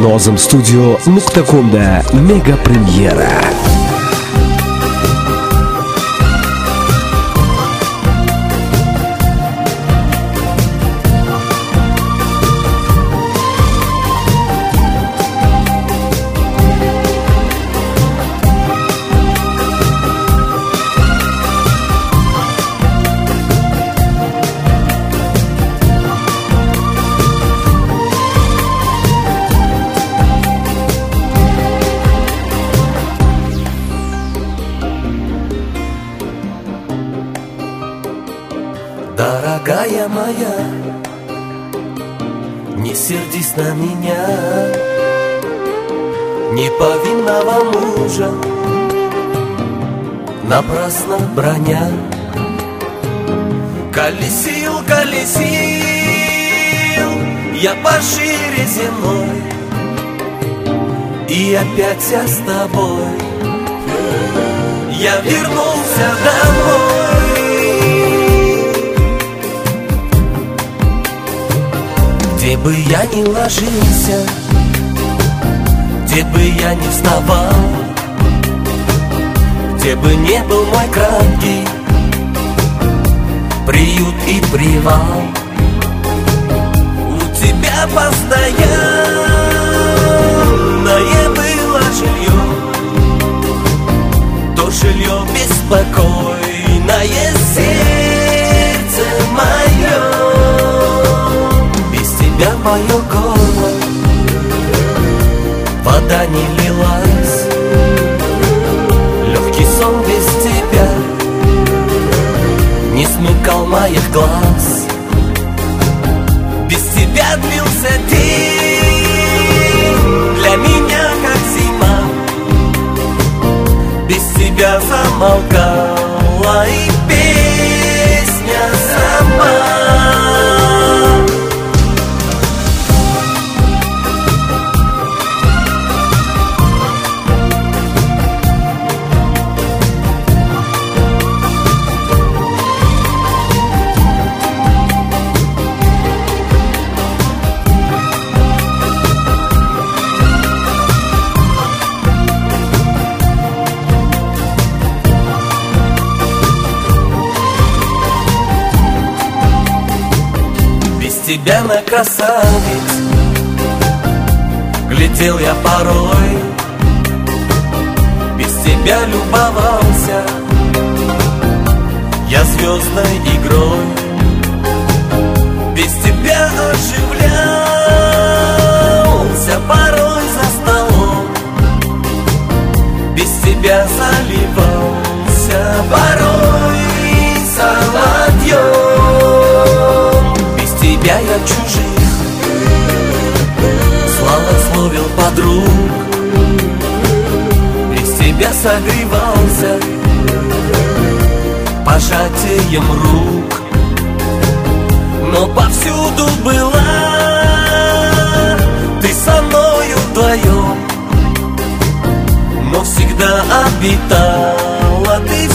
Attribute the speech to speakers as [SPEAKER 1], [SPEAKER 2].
[SPEAKER 1] Nozem Studio .com'da mega premyera.
[SPEAKER 2] Дорогая моя, не сердись на меня, неповинного мужа напрасно броня. Колесил, колесил я по шире земной, и опять я с тобой. Я вернулся домой. Где бы я ни ложился, где бы я ни вставал, где бы не был мой краткий приют и привал, у тебя постоянное было жилье, то жилье беспокойное сердце мое. Мое горло вода не лилась, легкий сон без тебя не смыкал моих глаз. Без тебя длился день, для меня как зима, без тебя замолкала и песня сама. Тебя на красавиц глядел я порой, без тебя любовался я звездной игрой, без тебя оживлялся порой за столом, без тебя заливался порой соловьем. Тебя я чужих славословил подруг, без тебя согревался пожатием рук, но повсюду была ты со мною вдвоем, но всегда обитала ты